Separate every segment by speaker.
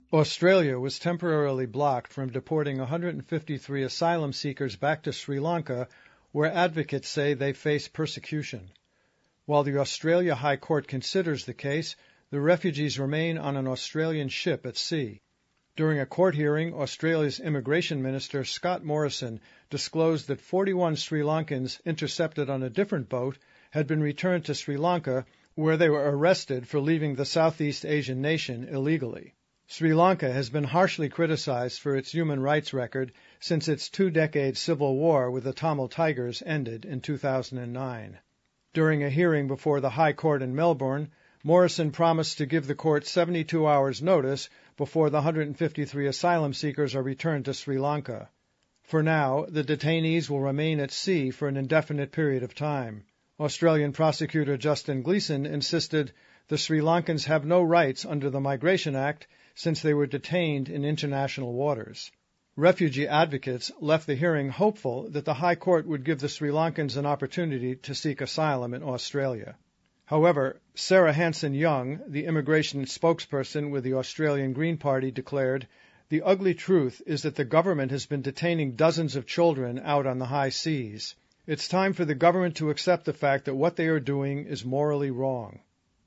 Speaker 1: Australia was temporarily blocked from deporting 153 asylum seekers back to Sri Lanka, where advocates say they face persecution. While the Australia High Court considers the case, the refugees remain on an Australian ship at sea. During a court hearing, Australia's Immigration Minister Scott Morrison disclosed that 41 Sri Lankans intercepted on a different boat had been returned to Sri Lanka, where they were arrested for leaving the Southeast Asian nation illegally. Sri Lanka has been harshly criticized for its human rights record since its two-decade civil war with the Tamil Tigers ended in 2009. During a hearing before the High Court in Melbourne, Morrison promised to give the court 72 hours' notice before the 153 asylum seekers are returned to Sri Lanka. For now, the detainees will remain at sea for an indefinite period of time. Australian prosecutor Justin Gleeson insisted the Sri Lankans have no rights under the Migration Act since they were detained in international waters. Refugee advocates left the hearing hopeful that the High Court would give the Sri Lankans an opportunity to seek asylum in Australia. However, Sarah Hanson-Young, the immigration spokesperson with the Australian Green Party, declared, "The ugly truth is that the government has been detaining dozens of children out on the high seas. It's time for the government to accept the fact that what they are doing is morally wrong."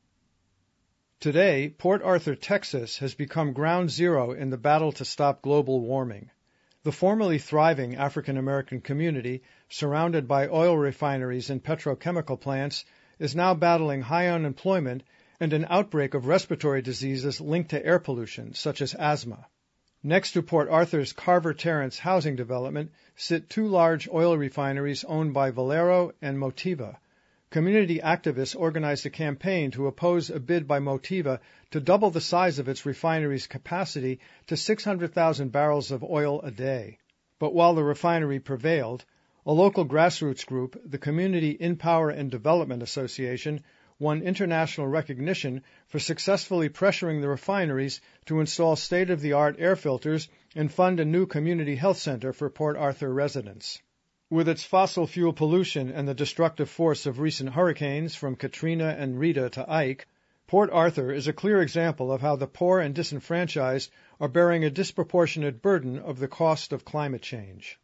Speaker 1: Today, Port Arthur, Texas, has become ground zero in the battle to stop global warming. The formerly thriving African American community, surrounded by oil refineries and petrochemical plants, is now battling high unemployment and an outbreak of respiratory diseases linked to air pollution, such as asthma. Next to Port Arthur's Carver Terrace housing development sit two large oil refineries owned by Valero and Motiva. Community activists organized a campaign to oppose a bid by Motiva to double the size of its refinery's capacity to 600,000 barrels of oil a day. But while the refinery prevailed, a local grassroots group, the Community in Power and Development Association, won international recognition for successfully pressuring the refineries to install state-of-the-art air filters and fund a new community health center for Port Arthur residents. With its fossil fuel pollution and the destructive force of recent hurricanes from Katrina and Rita to Ike, Port Arthur is a clear example of how the poor and disenfranchised are bearing a disproportionate burden of the cost of climate change.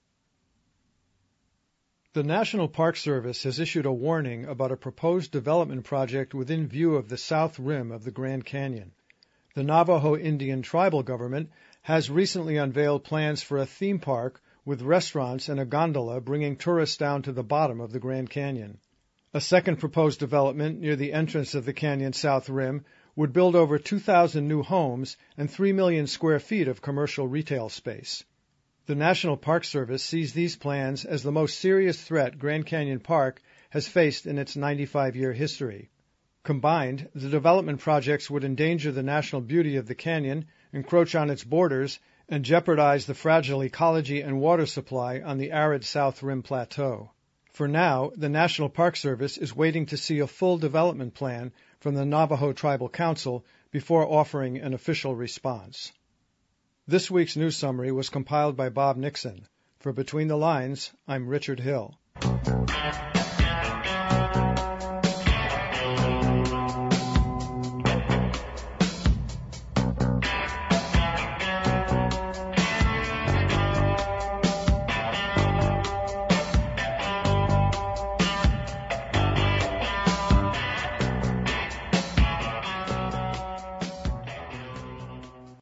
Speaker 1: The National Park Service has issued a warning about a proposed development project within view of the south rim of the Grand Canyon. The Navajo Indian tribal government has recently unveiled plans for a theme park with restaurants and a gondola bringing tourists down to the bottom of the Grand Canyon. A second proposed development near the entrance of the canyon's south rim would build over 2,000 new homes and 3 million square feet of commercial retail space. The National Park Service sees these plans as the most serious threat Grand Canyon Park has faced in its 95-year history. Combined, the development projects would endanger the natural beauty of the canyon, encroach on its borders, and jeopardize the fragile ecology and water supply on the arid South Rim Plateau. For now, the National Park Service is waiting to see a full development plan from the Navajo Tribal Council before offering an official response. This week's news summary was compiled by Bob Nixon. For Between the Lines, I'm Richard Hill.